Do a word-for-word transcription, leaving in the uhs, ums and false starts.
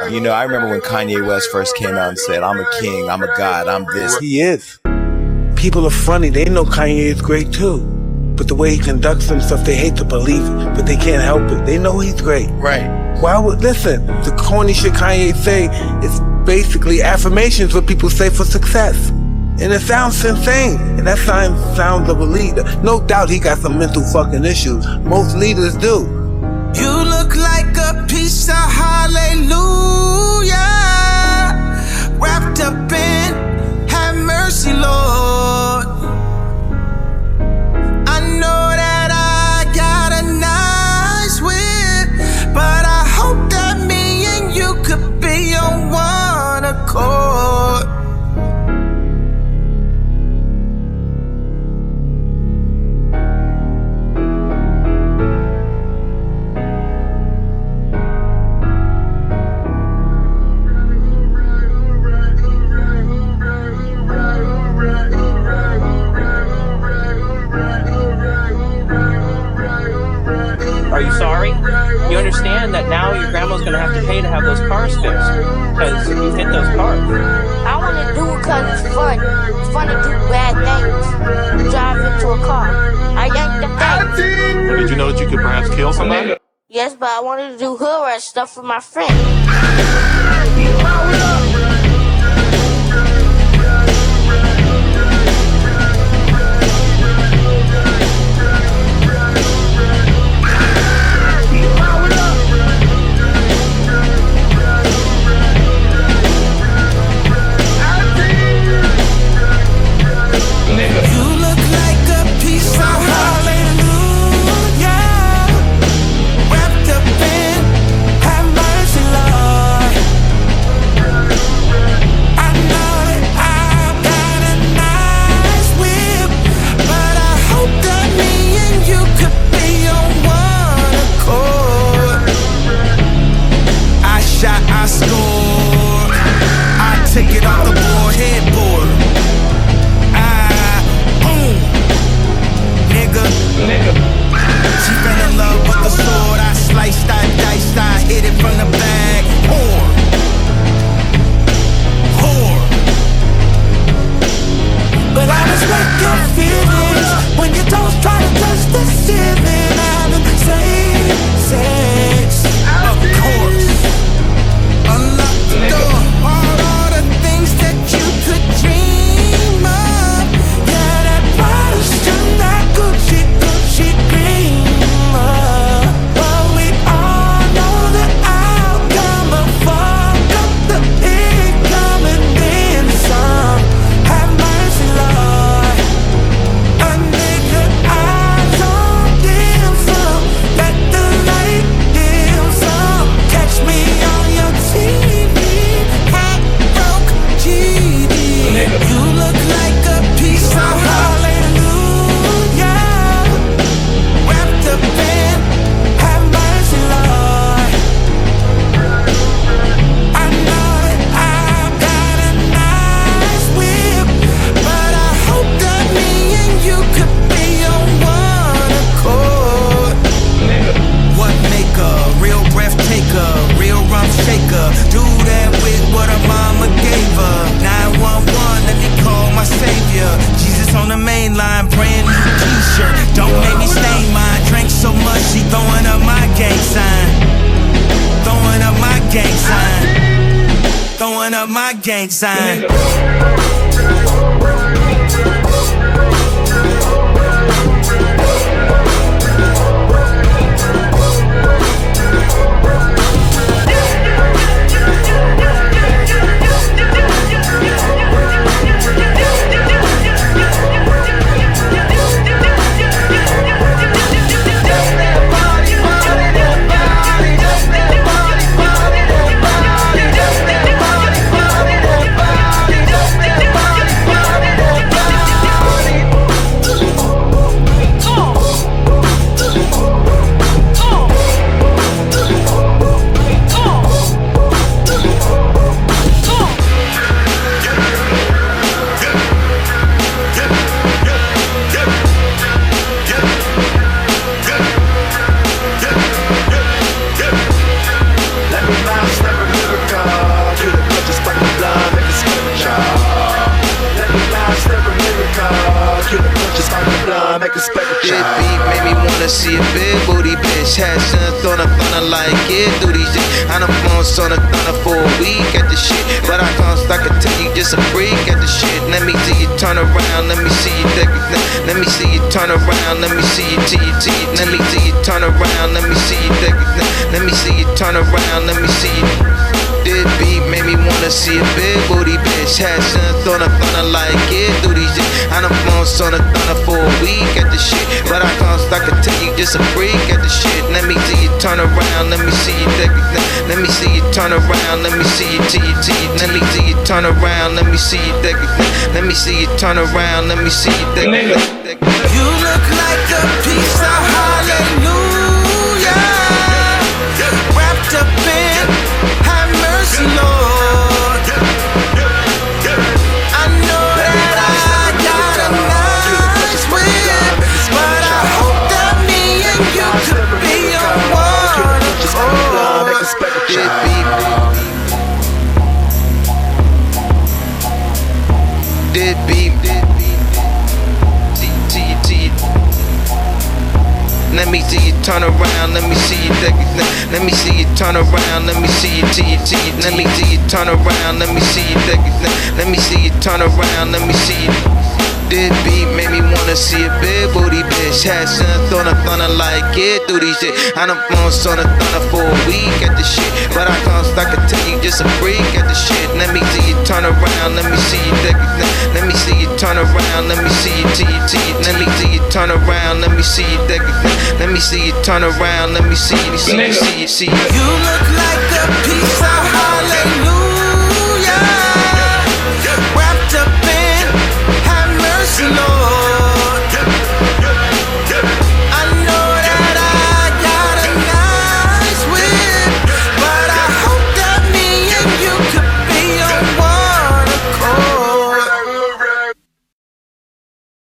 You know, I remember when Kanye West first came out and said, I'm a king, I'm a god, I'm this. He is. People are funny. They know Kanye is great too. But the way he conducts himself, they hate to believe it, but they can't help it. They know he's great. Right. Why would, listen, the corny shit Kanye say is basically affirmations what people say for success. And it sounds insane. And that sounds, sounds of a leader. No doubt he got some mental fucking issues. Most leaders do. You look like a piece of hallelujah, wrapped up in have mercy, Lord. I know that I got a nice whip, but I hope that me and you could be on one accord. Are you sorry? You understand that now your grandma's gonna have to pay to have those cars fixed because you hit those cars. I want to do it because it's fun. It's fun to do bad things. Drive into a car. I yanked the thing. Did you know that you could perhaps kill somebody? Yes, but I wanted to do hood rat stuff for my friend. I scored. I took it off the board, headboard. Ah, boom, nigga. nigga. She fell in love with the sword. I sliced, I diced, I hit it from the bag. Whore, whore. But I respect your feelings when you don't try to touch the ceiling. I'm in same sex, of course. Unlock the door, all, all the things that you could dream of. Yeah, that Protestant, that Gucci, Gucci dreamer. But we all know the outcome of fuck up the income and then some. Have mercy, Lord. A nigga eyes on dim sum. Let the light dim sum. Catch me on your T V, hot broke G D. You look like a piece of hallelujah, wrapped up in have mercy, Lord. I know that I've got a nice whip, but I hope that me and you could be on one accord. What make a real breath taker, real rump shaker? Do that with what her mama gave her. nine one one, let me call my savior. Jesus on the main line, brand new t-shirt. Don't make me stain mine. Drank so much, she throwing up my gang sign. Throwing up my gang sign. Throwing up my gang sign. This beat made me wanna see a big booty bitch. Had sons on a thunder like get through these shit. I done flown on a thunder for a week at the shit, but I can't stop to tell you just a freak at the shit. Let me see you turn around, let me see you take it. Let me see you turn around, let me see you T T. Let me see you turn around, let me see you take it. Let me see you turn around, let me see you. This beat made me wanna see a big booty bitch. Had sons on a thunder like get through these shit. I done flown on a thunder for a week at the shit, but I can't stop to tell you just a freak at the shit. Let me see you turn around, let me see you take it. Let me see you turn around, let me see you T T. Let me see you turn around, let me see you take it. Let me see you turn around, let me see you take it. You look like a piece of hallelujah, wrapped up in have mercy, Lord. I know that I got a nice whip, but I hope that me and you could be on one accord. This beat, this beat, this beat. T T. Let me see you turn around, let me see you take it. Let me see you turn around, let me see you T T. Let me see you turn around, let me see you take it. Let me see you turn around, let me see you. This beat made me wanna see a big booty bitch. Had sons on a thunder like get through these shit. I done flown on a thunder for a week at the shit, but I can't stop to tell you just a freak at the shit. Let me see you turn around, let me see you take it. Let me see you turn around, let me see you T T. Let me see you turn around, let me see you take it. Let me see you turn around, let me see you, see you, see you, see you. You look like a piece of